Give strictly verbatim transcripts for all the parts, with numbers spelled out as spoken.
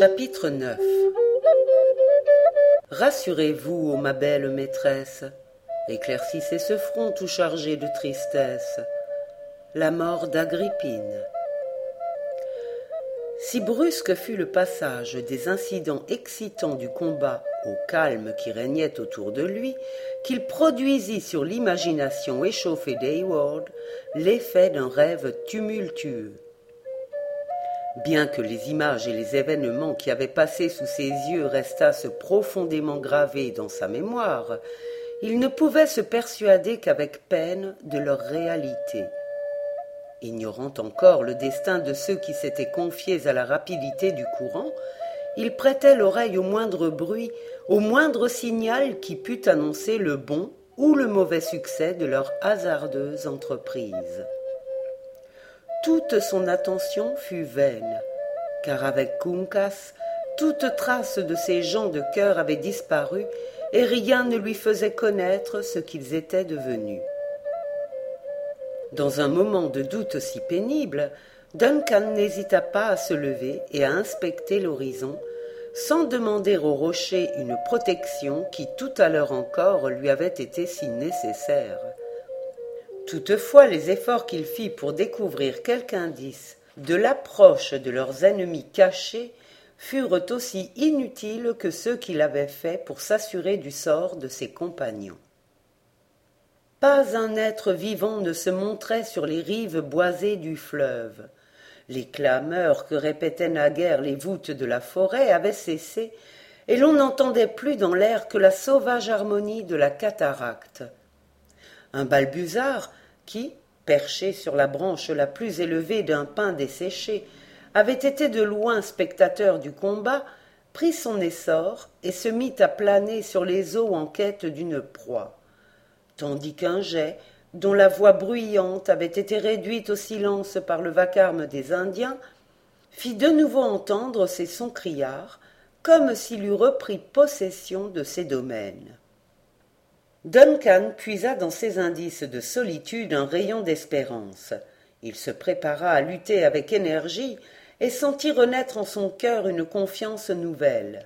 Chapitre neuf. Rassurez-vous, ô ma belle maîtresse, éclaircissez ce front tout chargé de tristesse, la mort d'Agrippine. Si brusque fut le passage des incidents excitants du combat au calme qui régnait autour de lui, qu'il produisit sur l'imagination échauffée d'Hayward l'effet d'un rêve tumultueux. Bien que les images et les événements qui avaient passé sous ses yeux restassent profondément gravés dans sa mémoire, il ne pouvait se persuader qu'avec peine de leur réalité. Ignorant encore le destin de ceux qui s'étaient confiés à la rapidité du courant, il prêtait l'oreille au moindre bruit, au moindre signal qui pût annoncer le bon ou le mauvais succès de leur hasardeuse entreprise. Toute son attention fut vaine, car avec Uncas, toute trace de ces gens de cœur avait disparu et rien ne lui faisait connaître ce qu'ils étaient devenus. Dans un moment de doute si pénible, Duncan n'hésita pas à se lever et à inspecter l'horizon, sans demander au rocher une protection qui tout à l'heure encore lui avait été si nécessaire. Toutefois, les efforts qu'il fit pour découvrir quelque indice de l'approche de leurs ennemis cachés furent aussi inutiles que ceux qu'il avait faits pour s'assurer du sort de ses compagnons. Pas un être vivant ne se montrait sur les rives boisées du fleuve. Les clameurs que répétaient naguère les voûtes de la forêt avaient cessé, et l'on n'entendait plus dans l'air que la sauvage harmonie de la cataracte. Un balbuzard qui, perché sur la branche la plus élevée d'un pin desséché, avait été de loin spectateur du combat, prit son essor et se mit à planer sur les eaux en quête d'une proie, tandis qu'un geai, dont la voix bruyante avait été réduite au silence par le vacarme des Indiens, fit de nouveau entendre ses sons criards, comme s'il eût repris possession de ses domaines. Duncan puisa dans ces indices de solitude un rayon d'espérance. Il se prépara à lutter avec énergie et sentit renaître en son cœur une confiance nouvelle.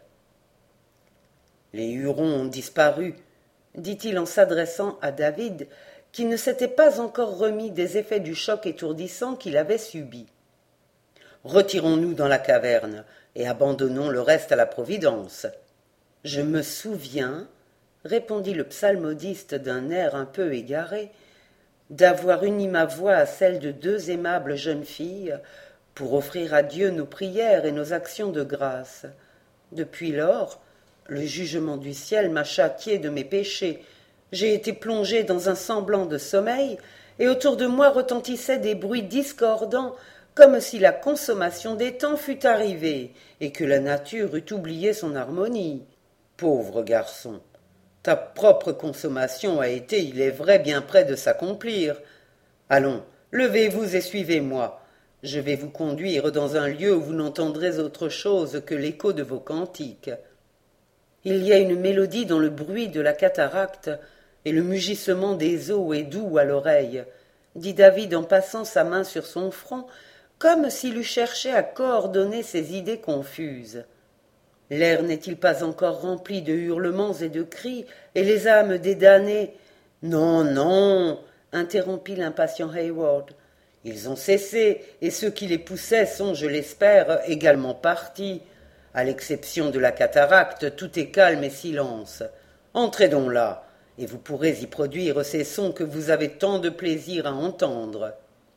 « Les Hurons ont disparu, » dit-il en s'adressant à David, qui ne s'était pas encore remis des effets du choc étourdissant qu'il avait subi. « Retirons-nous dans la caverne et abandonnons le reste à la Providence. »« Je me souviens, » répondit le psalmodiste d'un air un peu égaré, « d'avoir uni ma voix à celle de deux aimables jeunes filles pour offrir à Dieu nos prières et nos actions de grâce. Depuis lors, le jugement du ciel m'a châtié de mes péchés. J'ai été plongé dans un semblant de sommeil, et autour de moi retentissaient des bruits discordants, comme si la consommation des temps fût arrivée, et que la nature eût oublié son harmonie. Pauvre garçon, ta propre consommation a été, il est vrai, bien près de s'accomplir. Allons, levez-vous et suivez-moi. Je vais vous conduire dans un lieu où vous n'entendrez autre chose que l'écho de vos cantiques. Il y a une mélodie dans le bruit de la cataracte, et le mugissement des eaux est doux à l'oreille, dit David en passant sa main sur son front, comme s'il eût cherché à coordonner ses idées confuses. L'air n'est-il pas encore rempli de hurlements et de cris, et les âmes des damnés... Non, non, interrompit l'impatient Hayward. Ils ont cessé, et ceux qui les poussaient sont, je l'espère, également partis. À l'exception de la cataracte, tout est calme et silence. Entrez donc là, et vous pourrez y produire ces sons que vous avez tant de plaisir à entendre.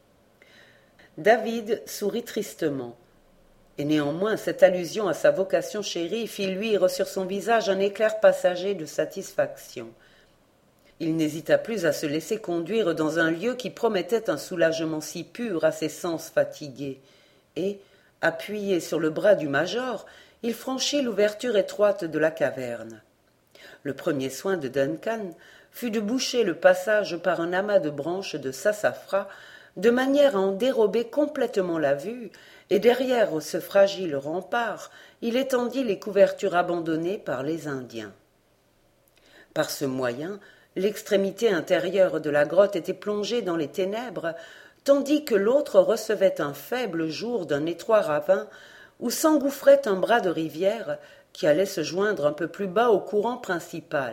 David sourit tristement, et néanmoins cette allusion à sa vocation chérie fit luire sur son visage un éclair passager de satisfaction. Il n'hésita plus à se laisser conduire dans un lieu qui promettait un soulagement si pur à ses sens fatigués, et, appuyé sur le bras du major, il franchit l'ouverture étroite de la caverne. Le premier soin de Duncan fut de boucher le passage par un amas de branches de sassafras, de manière à en dérober complètement la vue, et derrière ce fragile rempart, il étendit les couvertures abandonnées par les Indiens. Par ce moyen, l'extrémité intérieure de la grotte était plongée dans les ténèbres, tandis que l'autre recevait un faible jour d'un étroit ravin où s'engouffrait un bras de rivière qui allait se joindre un peu plus bas au courant principal.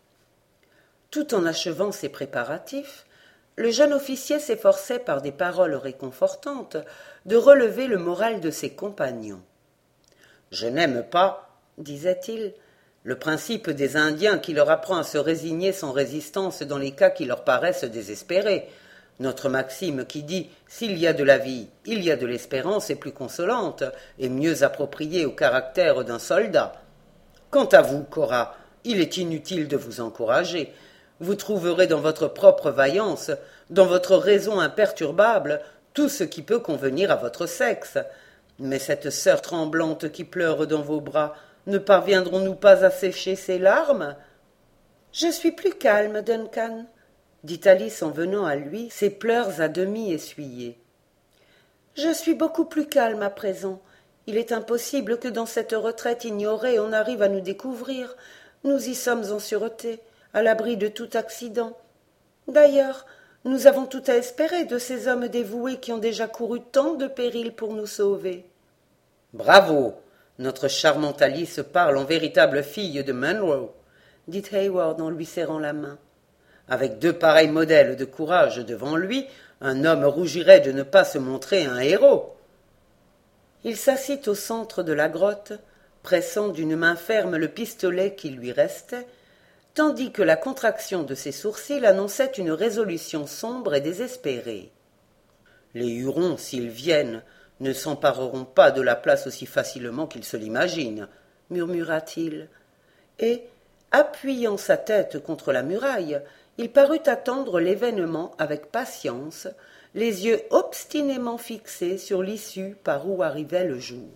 Tout en achevant ses préparatifs, le jeune officier s'efforçait par des paroles réconfortantes de relever le moral de ses compagnons. « Je n'aime pas, disait-il, le principe des Indiens qui leur apprend à se résigner sans résistance dans les cas qui leur paraissent désespérés. Notre maxime qui dit « s'il y a de la vie, il y a de l'espérance » est plus consolante et mieux appropriée au caractère d'un soldat. Quant à vous, Cora, il est inutile de vous encourager. Vous trouverez dans votre propre vaillance, dans votre raison imperturbable, tout ce qui peut convenir à votre sexe. Mais cette sœur tremblante qui pleure dans vos bras, ne parviendrons-nous pas à sécher ses larmes ? Je suis plus calme, Duncan, dit Alice en venant à lui, ses pleurs à demi essuyés. Je suis beaucoup plus calme à présent. Il est impossible que dans cette retraite ignorée on arrive à nous découvrir. Nous y sommes en sûreté, à l'abri de tout accident. D'ailleurs, nous avons tout à espérer de ces hommes dévoués qui ont déjà couru tant de périls pour nous sauver. Bravo! Notre charmante Alice parle en véritable fille de Munro, dit Hayward en lui serrant la main. Avec deux pareils modèles de courage devant lui, un homme rougirait de ne pas se montrer un héros. Il s'assit au centre de la grotte, pressant d'une main ferme le pistolet qui lui restait, tandis que la contraction de ses sourcils annonçait une résolution sombre et désespérée. Les Hurons, s'ils viennent, ne s'empareront pas de la place aussi facilement qu'ils se l'imaginent, murmura-t-il, et, appuyant sa tête contre la muraille, il parut attendre l'événement avec patience, les yeux obstinément fixés sur l'issue par où arrivait le jour.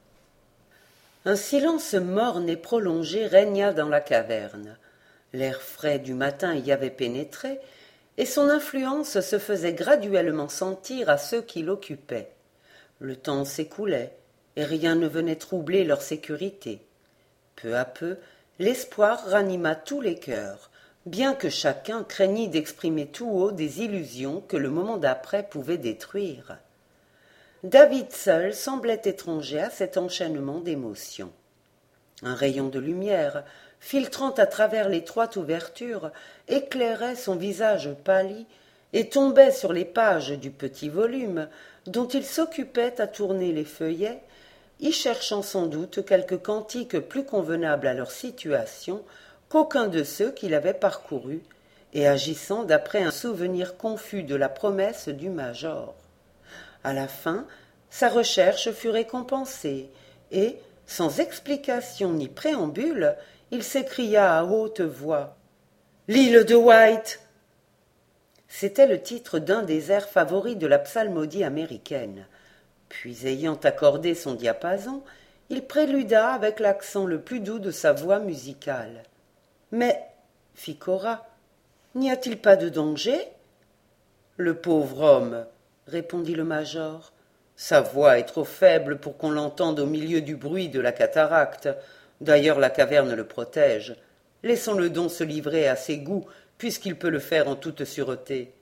Un silence morne et prolongé régna dans la caverne. L'air frais du matin y avait pénétré, et son influence se faisait graduellement sentir à ceux qui l'occupaient. Le temps s'écoulait, et rien ne venait troubler leur sécurité. Peu à peu, l'espoir ranima tous les cœurs, bien que chacun craignît d'exprimer tout haut des illusions que le moment d'après pouvait détruire. David seul semblait étranger à cet enchaînement d'émotions. Un rayon de lumière, filtrant à travers l'étroite ouverture, éclairait son visage pâli et tombait sur les pages du petit volume dont il s'occupait à tourner les feuillets, y cherchant sans doute quelque cantique plus convenable à leur situation qu'aucun de ceux qu'il avait parcourus, et agissant d'après un souvenir confus de la promesse du major. À la fin, sa recherche fut récompensée, et, sans explication ni préambule, il s'écria à haute voix « L'île de White !» C'était le titre d'un des airs favoris de la psalmodie américaine. Puis, ayant accordé son diapason, il préluda avec l'accent le plus doux de sa voix musicale. « Mais, fit Cora, n'y a-t-il pas de danger ?» « Le pauvre homme, répondit le major. Sa voix est trop faible pour qu'on l'entende au milieu du bruit de la cataracte. D'ailleurs, la caverne le protège. Laissons-le donc se livrer à ses goûts, puisqu'il peut le faire en toute sûreté.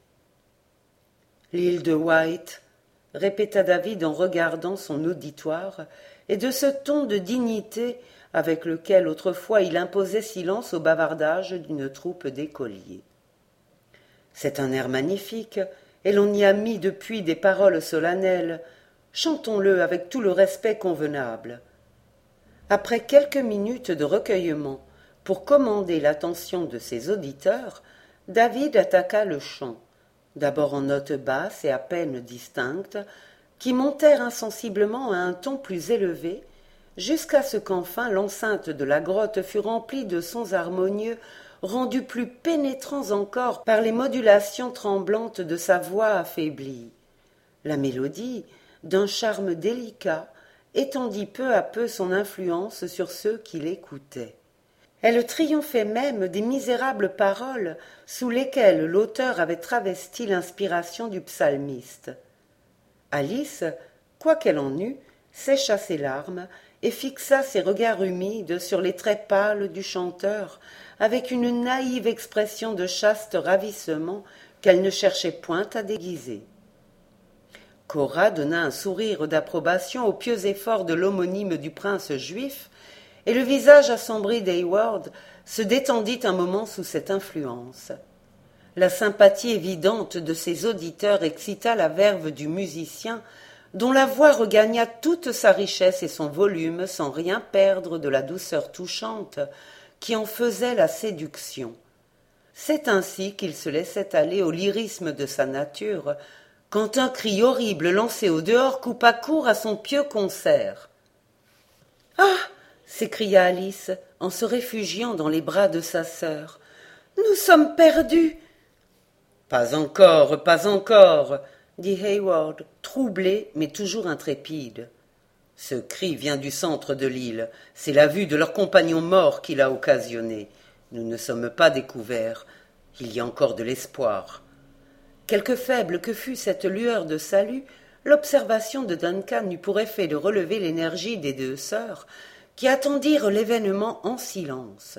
L'île de White, répéta David en regardant son auditoire, et de ce ton de dignité avec lequel autrefois il imposait silence au bavardage d'une troupe d'écoliers. C'est un air magnifique, et l'on y a mis depuis des paroles solennelles. Chantons-le avec tout le respect convenable. Après quelques minutes de recueillement, pour commander l'attention de ses auditeurs, David attaqua le chant, d'abord en notes basses et à peine distinctes, qui montèrent insensiblement à un ton plus élevé, jusqu'à ce qu'enfin l'enceinte de la grotte fût remplie de sons harmonieux, rendus plus pénétrants encore par les modulations tremblantes de sa voix affaiblie. La mélodie, d'un charme délicat, étendit peu à peu son influence sur ceux qui l'écoutaient. Elle triomphait même des misérables paroles sous lesquelles l'auteur avait travesti l'inspiration du psalmiste. Alice, quoi qu'elle en eût, sécha ses larmes et fixa ses regards humides sur les traits pâles du chanteur avec une naïve expression de chaste ravissement qu'elle ne cherchait point à déguiser. Cora donna un sourire d'approbation aux pieux efforts de l'homonyme du prince juif, et le visage assombri d'Hayward se détendit un moment sous cette influence. La sympathie évidente de ses auditeurs excita la verve du musicien, dont la voix regagna toute sa richesse et son volume sans rien perdre de la douceur touchante qui en faisait la séduction. C'est ainsi qu'il se laissait aller au lyrisme de sa nature, quand un cri horrible lancé au dehors coupa court à son pieux concert. « Ah !» s'écria Alice, en se réfugiant dans les bras de sa sœur. « Nous sommes perdus !»« Pas encore, pas encore !» dit Hayward, troublé mais toujours intrépide. « Ce cri vient du centre de l'île. C'est la vue de leur compagnon mort qui l'a occasionné. Nous ne sommes pas découverts. Il y a encore de l'espoir. » Quelque faible que fût cette lueur de salut, l'observation de Duncan eut pour effet de relever l'énergie des deux sœurs, qui attendirent l'événement en silence.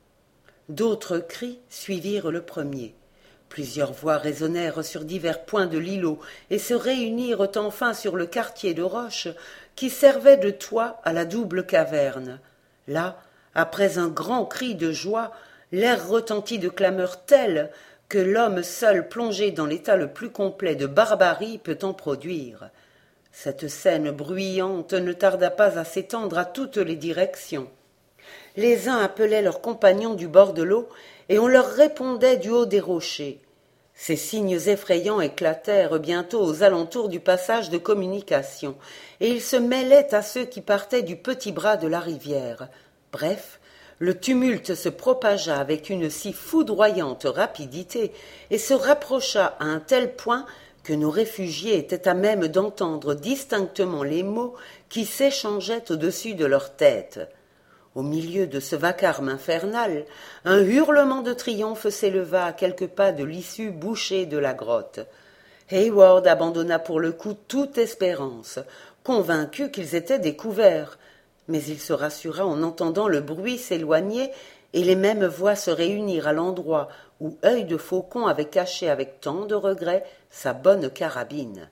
D'autres cris suivirent le premier. Plusieurs voix résonnèrent sur divers points de l'îlot et se réunirent enfin sur le quartier de roche qui servait de toit à la double caverne. Là, après un grand cri de joie, l'air retentit de clameurs telles que l'homme seul plongé dans l'état le plus complet de barbarie peut en produire. Cette scène bruyante ne tarda pas à s'étendre à toutes les directions. Les uns appelaient leurs compagnons du bord de l'eau, et on leur répondait du haut des rochers. Ces signes effrayants éclatèrent bientôt aux alentours du passage de communication, et ils se mêlaient à ceux qui partaient du petit bras de la rivière. Bref, le tumulte se propagea avec une si foudroyante rapidité et se rapprocha à un tel point que nos réfugiés étaient à même d'entendre distinctement les mots qui s'échangeaient au-dessus de leurs têtes. Au milieu de ce vacarme infernal, un hurlement de triomphe s'éleva à quelques pas de l'issue bouchée de la grotte. Hayward abandonna pour le coup toute espérance, convaincu qu'ils étaient découverts. Mais il se rassura en entendant le bruit s'éloigner et les mêmes voix se réunir à l'endroit où Œil de Faucon avait caché avec tant de regret sa bonne carabine.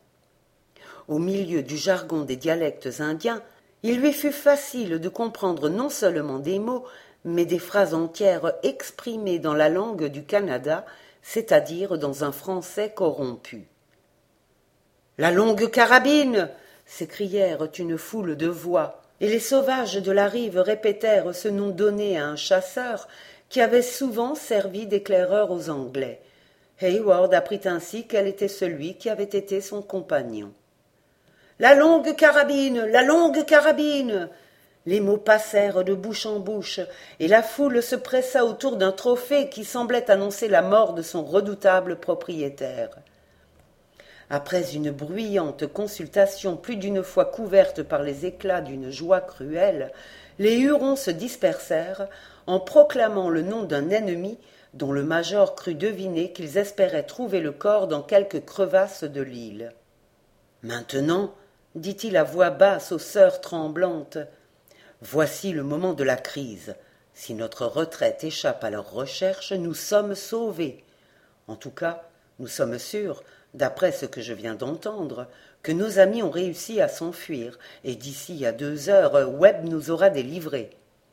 Au milieu du jargon des dialectes indiens, il lui fut facile de comprendre non seulement des mots, mais des phrases entières exprimées dans la langue du Canada, c'est-à-dire dans un français corrompu. « La longue carabine !» s'écrièrent une foule de voix. Et les sauvages de la rive répétèrent ce nom donné à un chasseur qui avait souvent servi d'éclaireur aux Anglais. Hayward apprit ainsi quel était celui qui avait été son compagnon. « La longue carabine! La longue carabine !» Les mots passèrent de bouche en bouche, et la foule se pressa autour d'un trophée qui semblait annoncer la mort de son redoutable propriétaire. Après une bruyante consultation plus d'une fois couverte par les éclats d'une joie cruelle, les Hurons se dispersèrent en proclamant le nom d'un ennemi dont le major crut deviner qu'ils espéraient trouver le corps dans quelque crevasse de l'île. « Maintenant, dit-il à voix basse aux sœurs tremblantes, voici le moment de la crise. Si notre retraite échappe à leurs recherches, nous sommes sauvés. En tout cas, nous sommes sûrs, d'après ce que je viens d'entendre, que nos amis ont réussi à s'enfuir, et d'ici à deux heures, Webb nous aura délivrés. »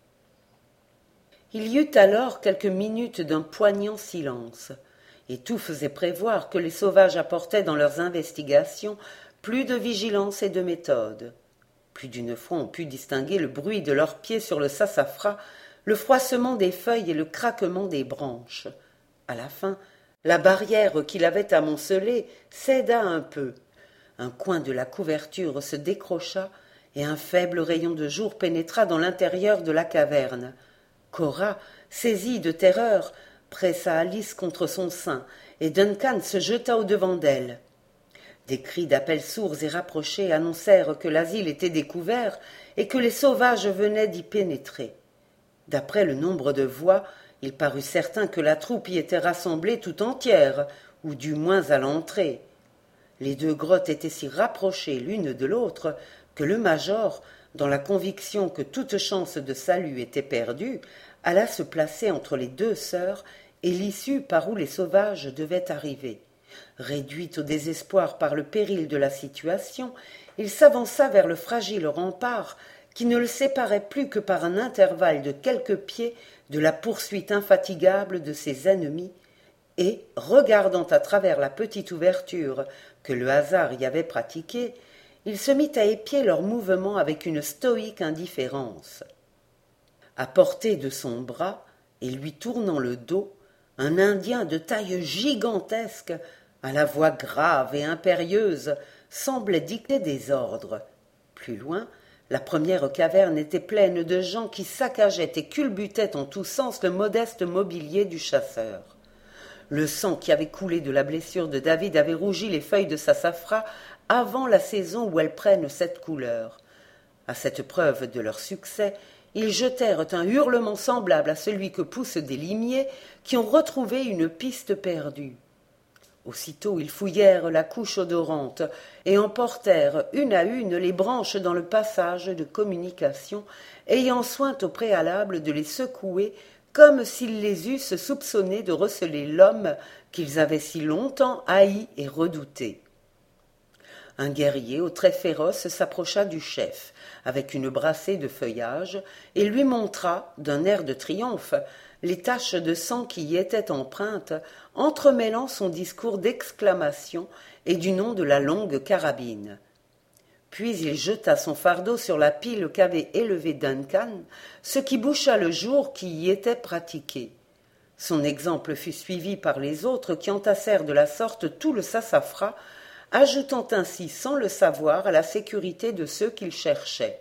Il y eut alors quelques minutes d'un poignant silence, et tout faisait prévoir que les sauvages apportaient dans leurs investigations plus de vigilance et de méthode. Plus d'une fois on put distinguer le bruit de leurs pieds sur le sassafras, le froissement des feuilles et le craquement des branches. À la fin, la barrière qui l'avait amoncelé céda un peu. Un coin de la couverture se décrocha et un faible rayon de jour pénétra dans l'intérieur de la caverne. Cora, saisie de terreur, pressa Alice contre son sein et Duncan se jeta au-devant d'elle. Des cris d'appel sourds et rapprochés annoncèrent que l'asile était découvert et que les sauvages venaient d'y pénétrer. D'après le nombre de voix, il parut certain que la troupe y était rassemblée tout entière, ou du moins à l'entrée. Les deux grottes étaient si rapprochées l'une de l'autre que le major, dans la conviction que toute chance de salut était perdue, alla se placer entre les deux sœurs et l'issue par où les sauvages devaient arriver. Réduit au désespoir par le péril de la situation, il s'avança vers le fragile rempart qui ne le séparait plus que par un intervalle de quelques pieds de la poursuite infatigable de ses ennemis, et, regardant à travers la petite ouverture que le hasard y avait pratiquée, il se mit à épier leurs mouvements avec une stoïque indifférence. À portée de son bras, et lui tournant le dos, un Indien de taille gigantesque, à la voix grave et impérieuse, semblait dicter des ordres. Plus loin, la première caverne était pleine de gens qui saccageaient et culbutaient en tous sens le modeste mobilier du chasseur. Le sang qui avait coulé de la blessure de David avait rougi les feuilles de sassafras avant la saison où elles prennent cette couleur. À cette preuve de leur succès, ils jetèrent un hurlement semblable à celui que poussent des limiers qui ont retrouvé une piste perdue. Aussitôt ils fouillèrent la couche odorante et emportèrent une à une les branches dans le passage de communication, ayant soin au préalable de les secouer comme s'ils les eussent soupçonnés de receler l'homme qu'ils avaient si longtemps haï et redouté. Un guerrier aux traits féroces s'approcha du chef, avec une brassée de feuillage, et lui montra, d'un air de triomphe, les taches de sang qui y étaient empreintes, entremêlant son discours d'exclamation et du nom de la longue carabine. Puis il jeta son fardeau sur la pile qu'avait élevée Duncan, ce qui boucha le jour qui y était pratiqué. Son exemple fut suivi par les autres qui entassèrent de la sorte tout le sassafras, ajoutant ainsi sans le savoir à la sécurité de ceux qu'ils cherchaient.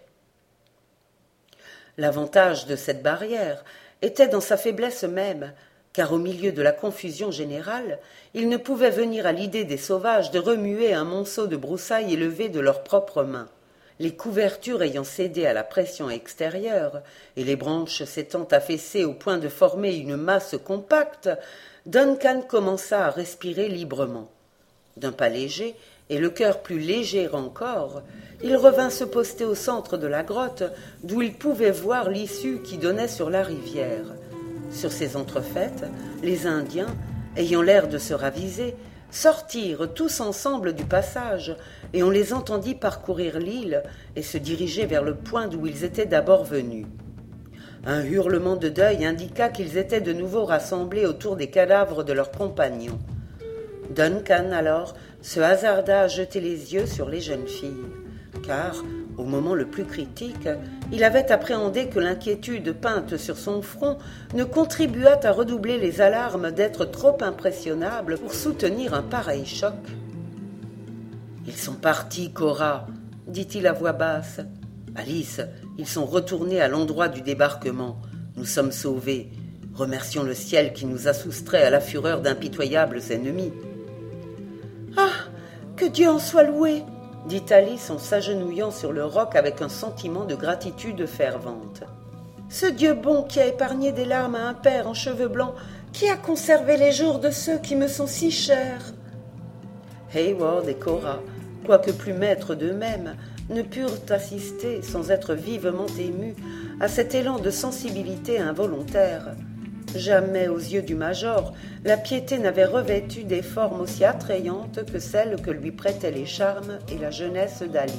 L'avantage de cette barrière était dans sa faiblesse même, car au milieu de la confusion générale, il ne pouvait venir à l'idée des sauvages de remuer un monceau de broussailles élevé de leurs propres mains. Les couvertures ayant cédé à la pression extérieure, et les branches s'étant affaissées au point de former une masse compacte, Duncan commença à respirer librement. D'un pas léger, et le cœur plus léger encore, il revint se poster au centre de la grotte, d'où il pouvait voir l'issue qui donnait sur la rivière. Sur ces entrefaites, les Indiens, ayant l'air de se raviser, sortirent tous ensemble du passage, et on les entendit parcourir l'île et se diriger vers le point d'où ils étaient d'abord venus. Un hurlement de deuil indiqua qu'ils étaient de nouveau rassemblés autour des cadavres de leurs compagnons. Duncan, alors, se hasarda à jeter les yeux sur les jeunes filles, car, au moment le plus critique, il avait appréhendé que l'inquiétude peinte sur son front ne contribuât à redoubler les alarmes d'être trop impressionnable pour soutenir un pareil choc. « Ils sont partis, Cora, » dit-il à voix basse. « Alice, ils sont retournés à l'endroit du débarquement. Nous sommes sauvés. Remercions le ciel qui nous a soustraits à la fureur d'impitoyables ennemis. »« Ah, que Dieu en soit loué !» dit Alice en s'agenouillant sur le roc avec un sentiment de gratitude fervente. « Ce Dieu bon qui a épargné des larmes à un père en cheveux blancs, qui a conservé les jours de ceux qui me sont si chers. » Hayward et Cora, quoique plus maîtres d'eux-mêmes, ne purent assister, sans être vivement émus, à cet élan de sensibilité involontaire. Jamais, aux yeux du major, la piété n'avait revêtu des formes aussi attrayantes que celles que lui prêtaient les charmes et la jeunesse d'Alice.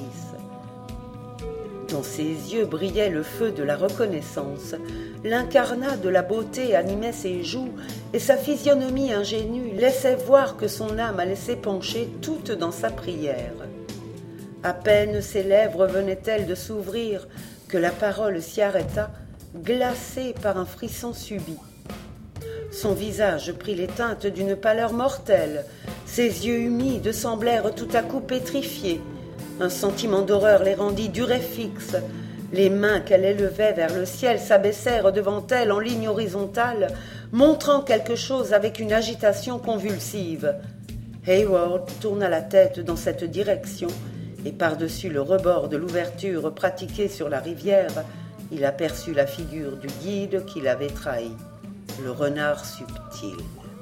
Dans ses yeux brillait le feu de la reconnaissance, l'incarnat de la beauté animait ses joues, et sa physionomie ingénue laissait voir que son âme allait s'épancher toute dans sa prière. À peine ses lèvres venaient-elles de s'ouvrir que la parole s'y arrêta, glacée par un frisson subit. Son visage prit les teintes d'une pâleur mortelle, ses yeux humides semblèrent tout à coup pétrifiés, un sentiment d'horreur les rendit durs et fixes, les mains qu'elle élevait vers le ciel s'abaissèrent devant elle en ligne horizontale, montrant quelque chose avec une agitation convulsive. Hayward tourna la tête dans cette direction, et par-dessus le rebord de l'ouverture pratiquée sur la rivière, il aperçut la figure du guide qui l'avait trahi, le renard subtil.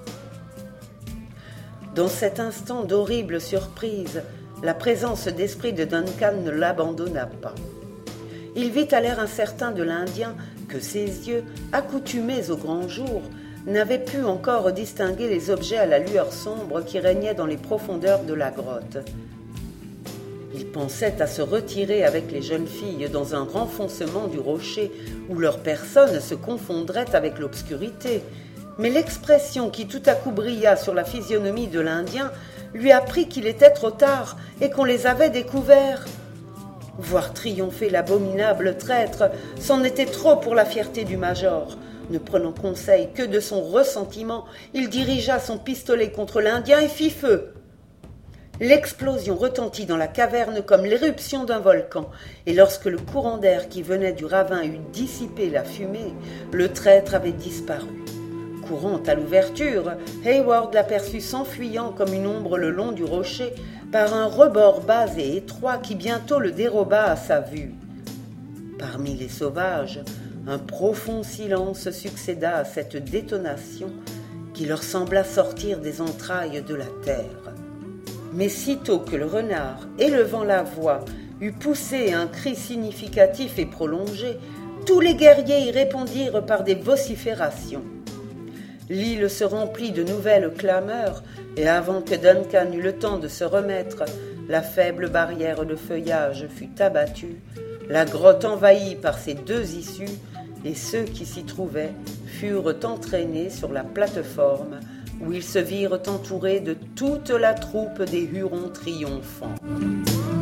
Dans cet instant d'horrible surprise, la présence d'esprit de Duncan ne l'abandonna pas. Il vit à l'air incertain de l'Indien que ses yeux, accoutumés au grand jour, n'avaient pu encore distinguer les objets à la lueur sombre qui régnait dans les profondeurs de la grotte. Ils pensaient à se retirer avec les jeunes filles dans un renfoncement du rocher où leur personne se confondrait avec l'obscurité, mais l'expression qui tout à coup brilla sur la physionomie de l'Indien lui apprit qu'il était trop tard et qu'on les avait découverts. Voir triompher l'abominable traître, c'en était trop pour la fierté du major. Ne prenant conseil que de son ressentiment, il dirigea son pistolet contre l'Indien et fit feu. L'explosion retentit dans la caverne comme l'éruption d'un volcan, et lorsque le courant d'air qui venait du ravin eut dissipé la fumée, le traître avait disparu. Courant à l'ouverture, Hayward l'aperçut s'enfuyant comme une ombre le long du rocher par un rebord bas et étroit qui bientôt le déroba à sa vue. Parmi les sauvages, un profond silence succéda à cette détonation qui leur sembla sortir des entrailles de la terre. Mais sitôt que le renard, élevant la voix, eut poussé un cri significatif et prolongé, tous les guerriers y répondirent par des vociférations. L'île se remplit de nouvelles clameurs, et avant que Duncan eût le temps de se remettre, la faible barrière de feuillage fut abattue, la grotte envahie par ses deux issues, et ceux qui s'y trouvaient furent entraînés sur la plate-forme, où ils se virent entourés de toute la troupe des Hurons triomphants.